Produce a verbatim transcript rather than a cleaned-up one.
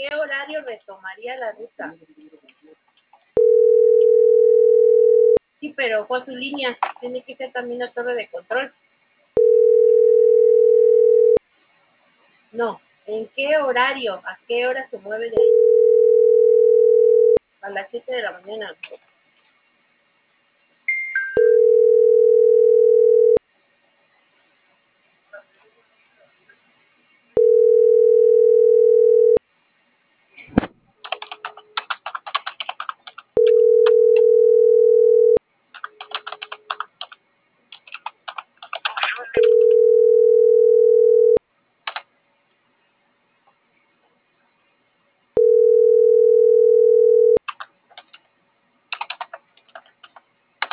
qué horario retomaría la ruta? Sí, pero fue su línea. Tiene que ser también la torre de control. No, ¿en qué horario? ¿A qué hora se mueve de ahí? A las siete de la mañana.